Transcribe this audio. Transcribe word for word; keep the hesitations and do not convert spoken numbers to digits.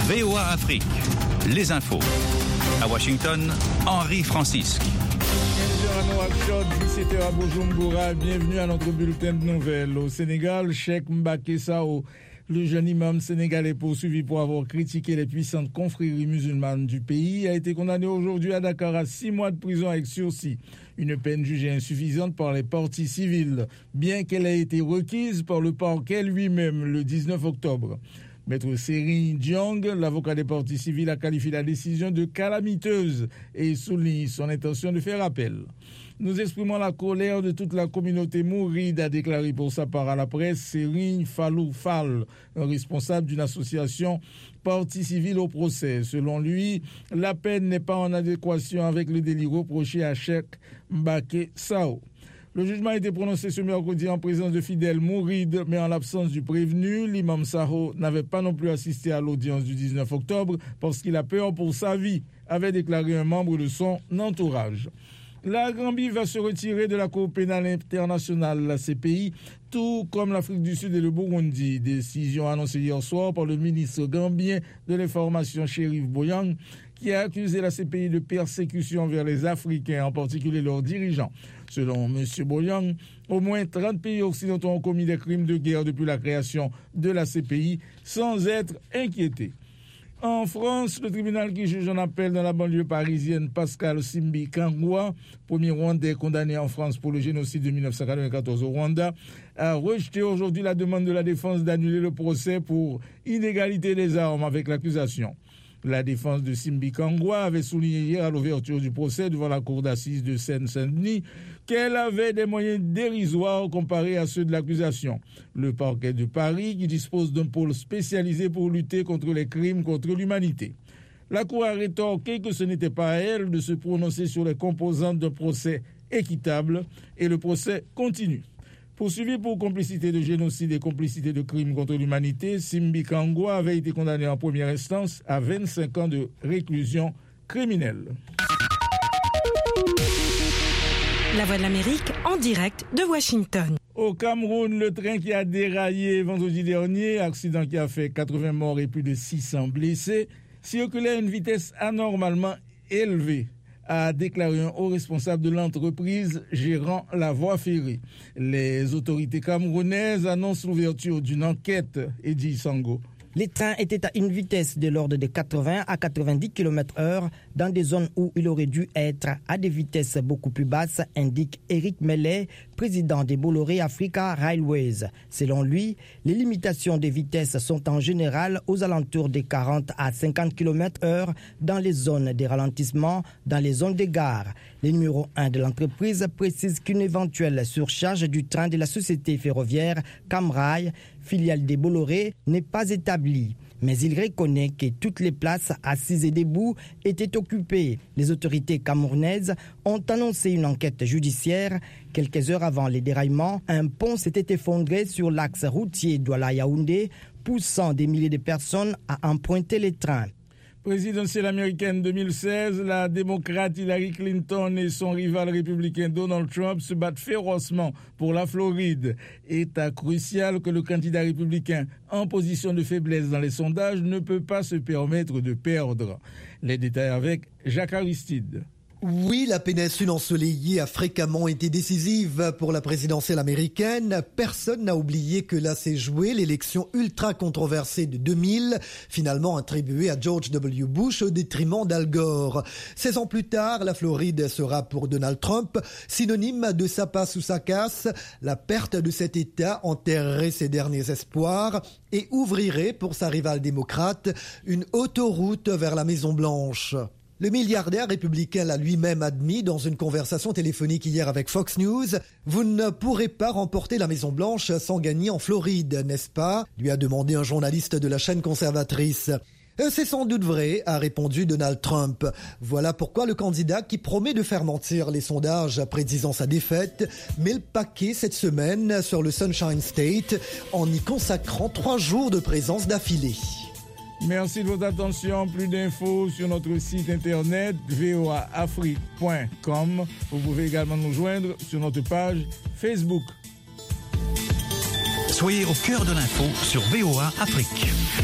V O A Afrique, les infos. À Washington, Henri Francisque. dix-sept heures à Bujumbura, bienvenue à notre bulletin de nouvelles. Au Sénégal, Cheikh Mbacké Sao, le jeune imam sénégalais poursuivi pour avoir critiqué les puissantes confréries musulmanes du pays, a été condamné aujourd'hui à Dakar à six mois de prison avec sursis. Une peine jugée insuffisante par les parties civiles, bien qu'elle ait été requise par le parquet lui-même le dix-neuf octobre. Maître Serigne Diong, l'avocat des parties civiles, a qualifié la décision de calamiteuse et souligne son intention de faire appel. Nous exprimons la colère de toute la communauté mouride, a déclaré pour sa part à la presse Serigne Fallou Fall, un responsable d'une association partie civile au procès. Selon lui, la peine n'est pas en adéquation avec le délit reproché à Cheikh Mbacké Sao. Le jugement a été prononcé ce mercredi en présence de fidèles mourides, mais en l'absence du prévenu. L'imam Sao n'avait pas non plus assisté à l'audience du dix-neuf octobre parce qu'il a peur pour sa vie, avait déclaré un membre de son entourage. La Gambie va se retirer de la Cour pénale internationale, la C P I, tout comme l'Afrique du Sud et le Burundi. Décision annoncée hier soir par le ministre gambien de l'information Chérif Boyang, qui a accusé la C P I de persécution envers les Africains, en particulier leurs dirigeants. Selon M. Boyang, au moins trente pays occidentaux ont commis des crimes de guerre depuis la création de la C P I, sans être inquiétés. En France, le tribunal qui juge en appel dans la banlieue parisienne Pascal Simbi Kangwa, premier Rwandais condamné en France pour le génocide de dix-neuf cent quatre-vingt-quatorze au Rwanda, a rejeté aujourd'hui la demande de la défense d'annuler le procès pour inégalité des armes avec l'accusation. La défense de Simbi Kangwa avait souligné hier à l'ouverture du procès devant la cour d'assises de Seine-Saint-Denis qu'elle avait des moyens dérisoires comparés à ceux de l'accusation. Le parquet de Paris, qui dispose d'un pôle spécialisé pour lutter contre les crimes contre l'humanité. La cour a rétorqué que ce n'était pas à elle de se prononcer sur les composantes d'un procès équitable et le procès continue. Poursuivi pour complicité de génocide et complicité de crimes contre l'humanité, Simbi Kangwa avait été condamné en première instance à vingt-cinq ans de réclusion criminelle. La Voix de l'Amérique en direct de Washington. Au Cameroun, le train qui a déraillé vendredi dernier, accident qui a fait quatre-vingts morts et plus de six cents blessés, circulait à une vitesse anormalement élevée, a déclaré un haut responsable de l'entreprise gérant la voie ferrée. Les autorités camerounaises annoncent l'ouverture d'une enquête, Eddy Sango. Les trains étaient à une vitesse de l'ordre de quatre-vingts à quatre-vingt-dix kilomètres heure dans des zones où il aurait dû être à des vitesses beaucoup plus basses, indique Eric Mellet, président des Bolloré Africa Railways. Selon lui, les limitations de vitesse sont en général aux alentours des quarante à cinquante kilomètres heure dans les zones de ralentissement, dans les zones de gare. Le numéro un de l'entreprise précise qu'une éventuelle surcharge du train de la société ferroviaire Camrail, filiale des Bolloré, n'est pas établie. Mais il reconnaît que toutes les places assises et debout étaient occupées. Les autorités camerounaises ont annoncé une enquête judiciaire. Quelques heures avant les déraillements, un pont s'était effondré sur l'axe routier Douala-Yaoundé, poussant des milliers de personnes à emprunter les trains. Présidentielle américaine deux mille seize, la démocrate Hillary Clinton et son rival républicain Donald Trump se battent férocement pour la Floride. État crucial que le candidat républicain, en position de faiblesse dans les sondages, ne peut pas se permettre de perdre. Les détails avec Jacques Aristide. Oui, la péninsule ensoleillée a fréquemment été décisive pour la présidentielle américaine. Personne n'a oublié que là s'est jouée l'élection ultra controversée de deux mille, finalement attribuée à George W. Bush au détriment d'Al Gore. seize ans plus tard, la Floride sera pour Donald Trump synonyme de sa passe ou sa casse. La perte de cet État enterrerait ses derniers espoirs et ouvrirait pour sa rivale démocrate une autoroute vers la Maison-Blanche. Le milliardaire républicain l'a lui-même admis dans une conversation téléphonique hier avec Fox News. « Vous ne pourrez pas remporter la Maison-Blanche sans gagner en Floride, n'est-ce pas ?» lui a demandé un journaliste de la chaîne conservatrice. « C'est sans doute vrai », a répondu Donald Trump. Voilà pourquoi le candidat qui promet de faire mentir les sondages prédisant sa défaite met le paquet cette semaine sur le Sunshine State en y consacrant trois jours de présence d'affilée. Merci de votre attention. Plus d'infos sur notre site internet v o a afrique point com. Vous pouvez également nous joindre sur notre page Facebook. Soyez au cœur de l'info sur V O A Afrique.